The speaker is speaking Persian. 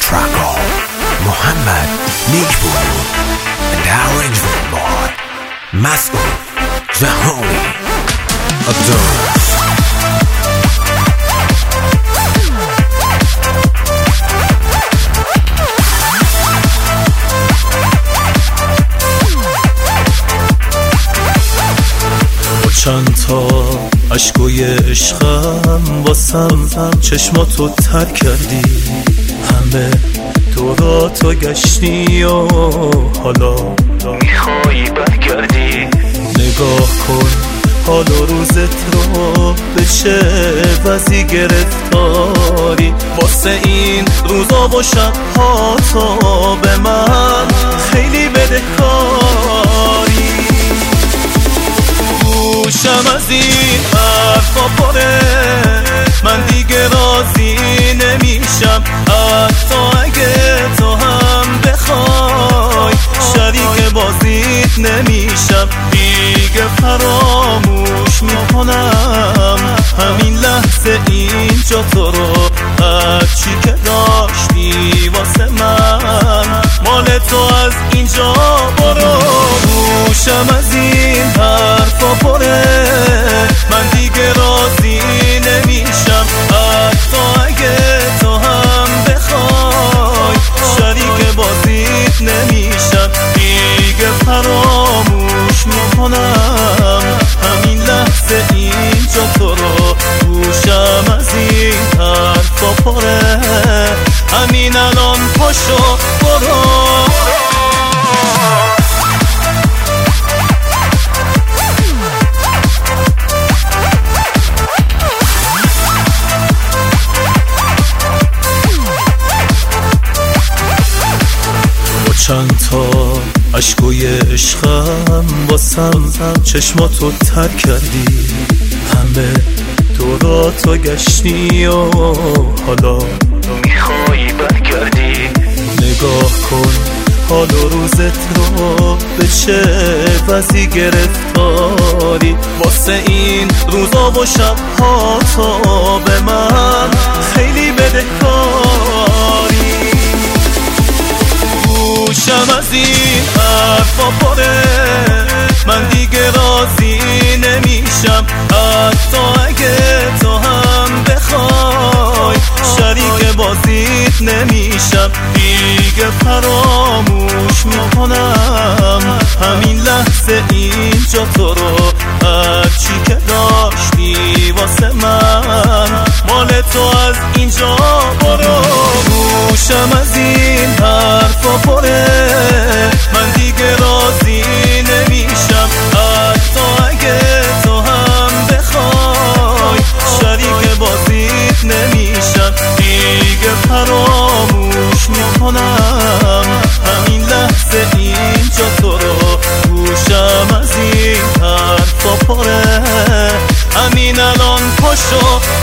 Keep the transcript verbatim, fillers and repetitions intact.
track of Muhammad Nijbur and arrangement by Masoud Jahani Abdul. چند تا عشقای عشقم واسم چشماتو تر کردی، همه دوراتو گشتی و حالا میخوایی برگردی. نگاه کن حال و روزت رو به چه وضعی گرفتاری، واسه این روزا و شبها تو به من خیلی بدهکاری. گوشم از این حرفا پره، من دیگه راضی نمیشم، حتی اگه تو هم بخوای شریک بازیت نمیشم. دیگه فراموش میکنم همین لحظه اینجا تو رو، هرچی که داشتی واسه من مال تو از اینجا برو. گوشم از این حرفا پره، من دیگه راضی نمیشم، حتی اگه تو هم بخوای شریک بازیت نمیشم. دیگه فراموش میکنم همین لحظه اینجا تو رو. گوشم از این حرفا پره، همین الان پاشو برو. چند تا عشقای عشقم واسم چشماتو تر کردی، همه دوراتو گشتی و حالا میخوایی برگردی. نگاه کن حال و روزت رو به چه وضعی گرفتاری، واسه این روزا و شبها تو به من خیلی بدهکاری. گوشم از این حرفا پره، من دیگه راضی نمیشم، حتی اگه تو هم بخوای شریک بازیت نمیشم. دیگه فراموش میکنم همین لحظه اینجا تو رو، هرچی که داشتی واسه من مال تو از اینجا برو. گوشم از این حرفا پره، من دیگه راضی نمیشم، حتی اگه تو هم بخوای شریک بازیت نمیشم. دیگه فراموش میکنم همین لحظه اینجا تو رو. گوشم از این حرفا پره، همین الان پاشو